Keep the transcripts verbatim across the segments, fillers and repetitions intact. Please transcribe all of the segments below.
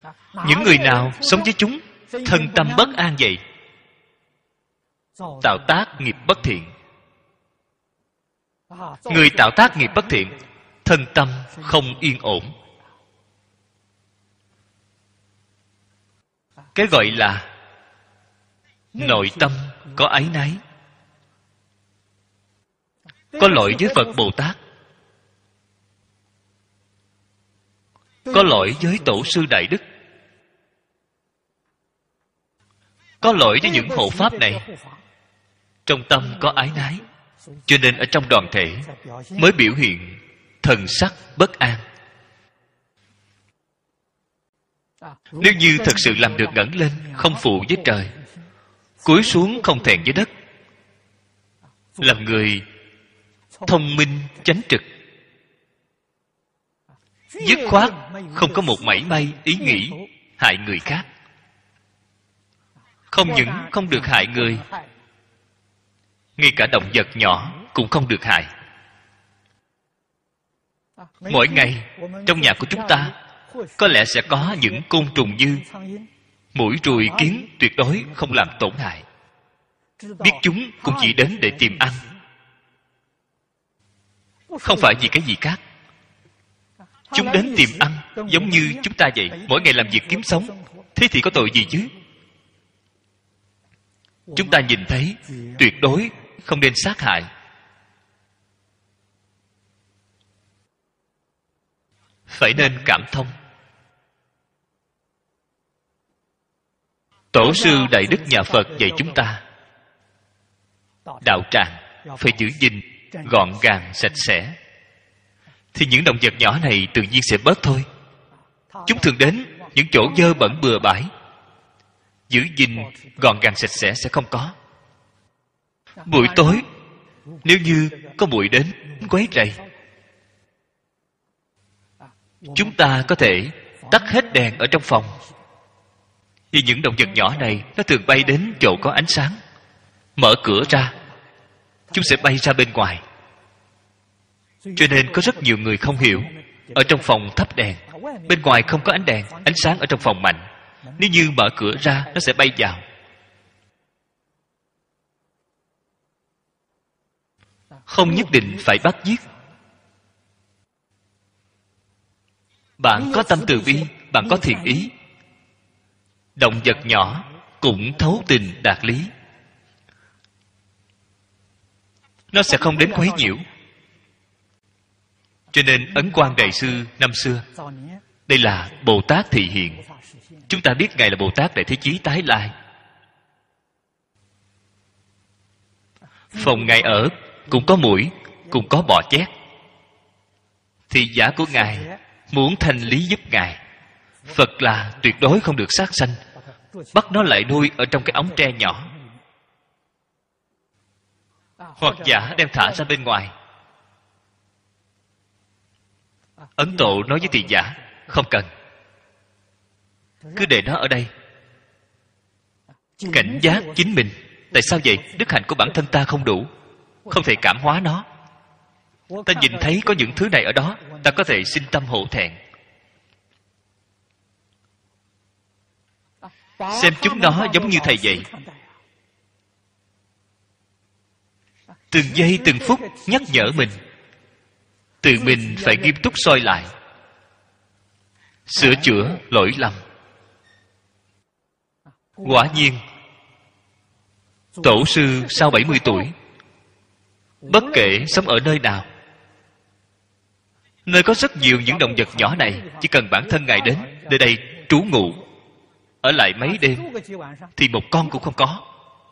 Những người nào sống với chúng thân tâm bất an vậy, tạo tác nghiệp bất thiện. Người tạo tác nghiệp bất thiện, thân tâm không yên ổn. Cái gọi là nội tâm có áy náy, có lỗi với Phật Bồ Tát, có lỗi với Tổ sư Đại Đức, có lỗi với những hộ pháp này. Trong tâm có ái nái, cho nên ở trong đoàn thể mới biểu hiện thần sắc bất an. Nếu như thật sự làm được ngẩng lên, không phụ với trời, cúi xuống không thẹn với đất, làm người thông minh chánh trực, dứt khoát không có một mảy may ý nghĩ hại người khác, không những không được hại người, ngay cả động vật nhỏ cũng không được hại. Mỗi ngày trong nhà của chúng ta có lẽ sẽ có những côn trùng dư, muỗi ruồi kiến tuyệt đối không làm tổn hại. Biết chúng cũng chỉ đến để tìm ăn, không phải vì cái gì khác. Chúng đến tìm ăn giống như chúng ta vậy, mỗi ngày làm việc kiếm sống. Thế thì có tội gì chứ? Chúng ta nhìn thấy tuyệt đối không nên sát hại. Phải nên cảm thông. Tổ sư Đại Đức nhà Phật dạy chúng ta, đạo tràng phải giữ gìn gọn gàng sạch sẽ, thì những động vật nhỏ này tự nhiên sẽ bớt thôi. Chúng thường đến những chỗ dơ bẩn bừa bãi, giữ gìn gọn gàng sạch sẽ sẽ không có. Buổi tối nếu như có muỗi đến quấy rầy, chúng ta có thể tắt hết đèn ở trong phòng, vì những động vật nhỏ này nó thường bay đến chỗ có ánh sáng. Mở cửa ra, chúng sẽ bay ra bên ngoài. Cho nên có rất nhiều người không hiểu, ở trong phòng thắp đèn, bên ngoài không có ánh đèn, ánh sáng ở trong phòng mạnh, nếu như mở cửa ra nó sẽ bay vào. Không nhất định phải bắt giết. Bạn có tâm từ bi, bạn có thiện ý, động vật nhỏ cũng thấu tình đạt lý, nó sẽ không đến quấy nhiễu. Cho nên Ấn Quang Đại Sư năm xưa, đây là Bồ Tát thị hiện. Chúng ta biết Ngài là Bồ Tát Đại Thế Chí tái lai. Phòng Ngài ở cũng có muỗi, cũng có bọ chét. Thị giả của Ngài muốn thanh lý giúp Ngài. Phật là tuyệt đối không được sát sanh, bắt nó lại nuôi ở trong cái ống tre nhỏ, hoặc giả đem thả ra bên ngoài. Ấn Tổ nói với thị giả, không cần, cứ để nó ở đây, cảnh giác chính mình. Tại sao vậy? Đức hạnh của bản thân ta không đủ, không thể cảm hóa nó. Ta nhìn thấy có những thứ này ở đó, ta có thể sinh tâm hổ thẹn, xem chúng nó giống như thầy vậy, từng giây từng phút nhắc nhở mình, tự mình phải nghiêm túc soi lại, sửa chữa lỗi lầm. Quả nhiên Tổ sư sau bảy mươi tuổi, bất kể sống ở nơi nào, nơi có rất nhiều những động vật nhỏ này, chỉ cần bản thân Ngài đến nơi đây trú ngụ, ở lại mấy đêm, thì một con cũng không có.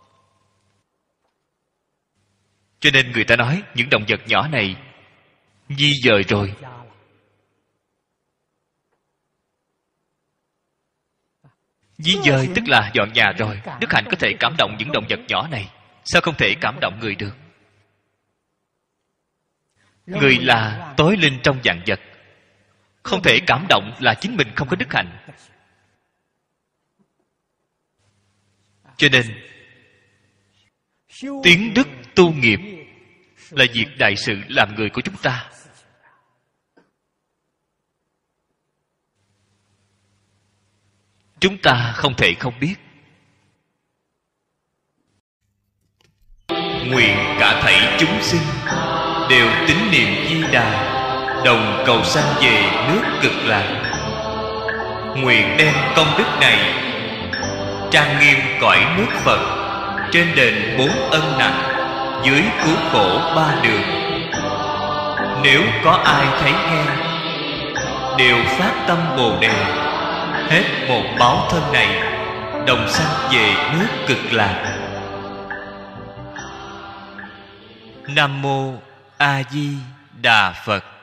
Cho nên người ta nói những động vật nhỏ này di dời rồi. Di dời tức là dọn nhà rồi. Đức hạnh có thể cảm động những động vật nhỏ này, sao không thể cảm động người được? Người là tối linh trong vạn vật, không thể cảm động là chính mình không có đức hạnh. Cho nên tiến đức tu nghiệp là việc đại sự làm người của chúng ta. chúng ta không thể không biết. Nguyện cả thảy chúng sinh đều tín niệm Di Đà, đồng cầu sanh về nước Cực Lạc. Nguyện đem công đức này trang nghiêm cõi nước Phật, trên đền bốn ân nặng, dưới cứu khổ ba đường. Nếu có ai thấy nghe, đều phát tâm Bồ Đề, hết một báo thân này, đồng sanh về nước Cực Lạc. Nam mô A Di Đà Phật.